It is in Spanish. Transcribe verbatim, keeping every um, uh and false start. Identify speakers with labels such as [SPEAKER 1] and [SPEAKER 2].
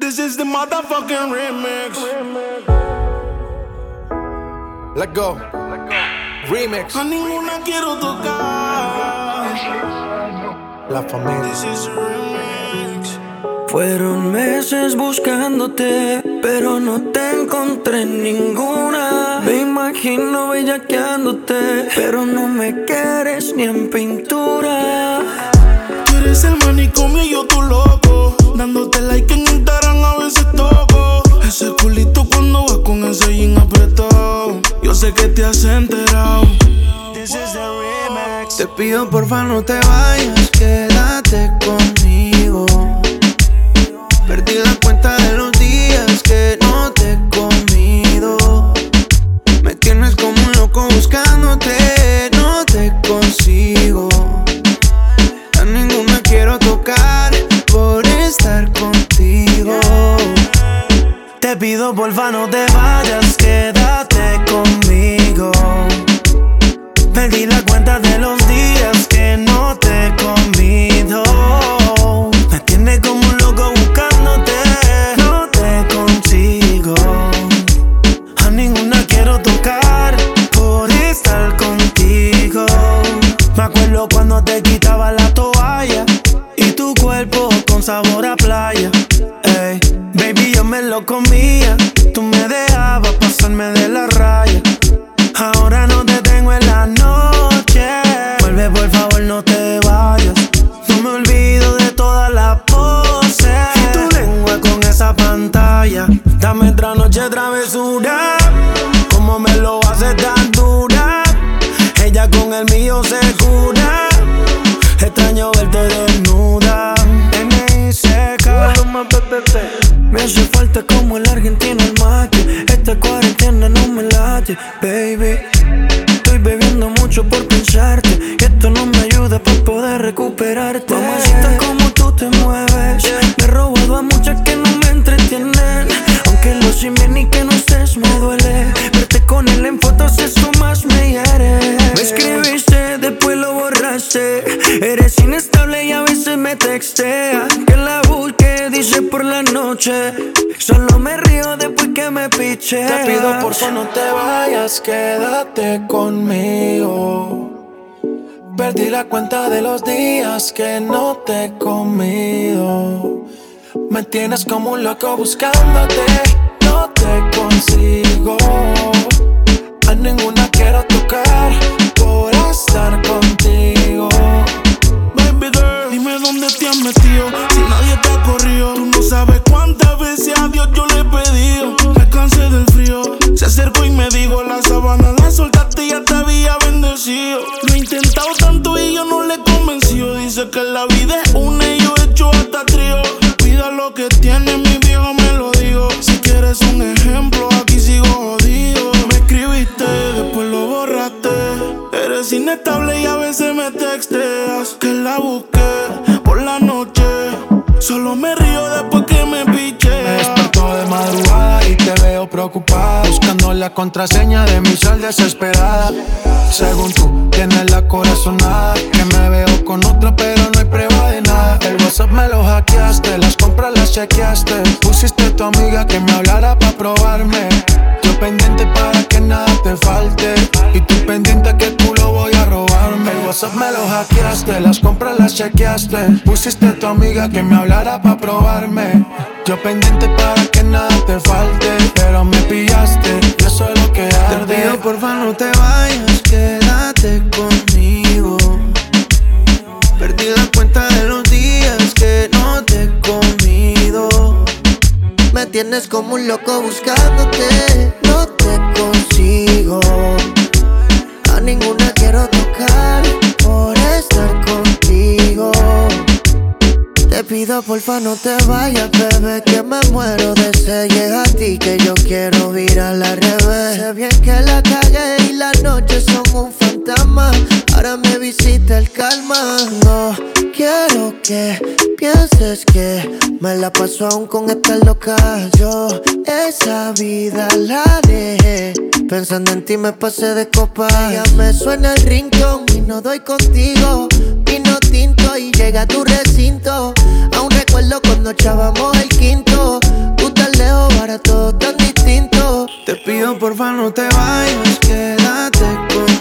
[SPEAKER 1] This is the motherfucking remix.
[SPEAKER 2] Let go. Remix.
[SPEAKER 1] A ninguna quiero tocar.
[SPEAKER 2] La familia.
[SPEAKER 1] This is the remix.
[SPEAKER 3] Fueron meses buscándote, pero no te encontré ninguna. Me imagino bellaqueándote, pero no me quieres ni en pintura.
[SPEAKER 1] Tú eres el manicomio y yo tu loco, dándote like en Instagram a veces toco. Ese culito cuando vas con ese jean apretado, yo sé que te has enterado. This is the remix.
[SPEAKER 3] Te pido porfa no te vayas, quédate conmigo. Perdí la cuenta de los días que no te he comido. Me tienes como un loco buscándote, no te consigo. A ninguna quiero tocar por estar contigo. Te pido porfa no te vayas, quédate conmigo. Perdí la cuenta de los días que no te he comido. Me tienes como un loco buscándote, no te consigo. A ninguna quiero tocar por estar contigo. Me acuerdo cuando te quitaba la toalla y tu cuerpo con sabor a playa. Ey, baby, yo me lo comía, tú me dejabas pasarme de la raya. Ahora no te tengo en la noche. Vuelve por favor, no te vayas. No me olvido de todas las poses y tu lengua con esa pantalla. Dame otra noche travesura, como me lo hace tan dura. Ella con el mío se cura. Extraño verte desnuda. N I C K. Me hace falta como el argentino el mate. Esta cuarentena no me late, baby. Estoy bebiendo mucho por pensarte, que esto no me ayuda para poder recuperarte. Mamacita, como tú te mueves, me he robado a muchas que no me entretienen. Aunque lo sin bien y que no estés me duele. Verte con él en fotos eso más me hiere. Me escribiste, después lo borraste. Eres inestable y a veces me texteas. Que la busque, dice por la noche. Solo me río después que me piche. Te pido por favor no te vayas, quédate conmigo. Perdí la cuenta de los días que no te he comido. Me tienes como un loco buscándote, no te consigo. A ninguna quiero tocar por estar contigo.
[SPEAKER 1] Baby girl, dime dónde te has metido, si nadie te ha corrido. Tú no sabes cuántas veces a Dios yo le he pedido. Me cansé del frío, se acercó y me dijo: la sabana la soltaste y ya te había bendecido. Lo he intentado tanto y yo no le he convencido. Dice que la vida es una y yo he hecho hasta trío. Cuida lo que tienes, mi viejo me lo digo. Si quieres un ejemplo, aquí sigo jodido. Me escribiste, después lo borraste. Eres inestable y a veces me texteas. Que la busqué por la noche, solo me río después que me piche.
[SPEAKER 3] Me despertó de madrugada y te veo preocupada, buscando la contraseña de mi sal desesperada. Según tú, tienes la corazonada, que me veo con otra pero no hay prueba de nada. El WhatsApp me lo hackeaste, las compras las chequeaste. Pusiste a tu amiga que me hablara pa' probarme. Yo pendiente para que nada te falte, y tú pendiente que tú lo voy a robarme. El WhatsApp me lo hackeaste, las compras las chequeaste. Pusiste a tu amiga que me hablara pa' probarme. Yo pendiente para que nada te falte, pero me pillaste, yo soy lo que arde. Te pido porfa no te vayas, quédate conmigo. Perdí la cuenta de los días que no te he comido. Me tienes como un loco buscándote, no te consigo. A ninguna quiero tocar por estar contigo. Te pido porfa no te vayas, bebé, que me muero de sed. Llega a ti que yo quiero virar al revés. Sé bien que la calle y la noche son un fantasma, ahora me visita el calma. No quiero que pienses que me la paso aún con esta loca. Yo esa vida la dejé, pensando en ti me pasé de copa. Ya me suena el ringtone y no doy contigo. Vino tinto y llega a tu recinto. Aún recuerdo cuando echábamos el quinto. pido porfa no te vayas, quédate conmigo.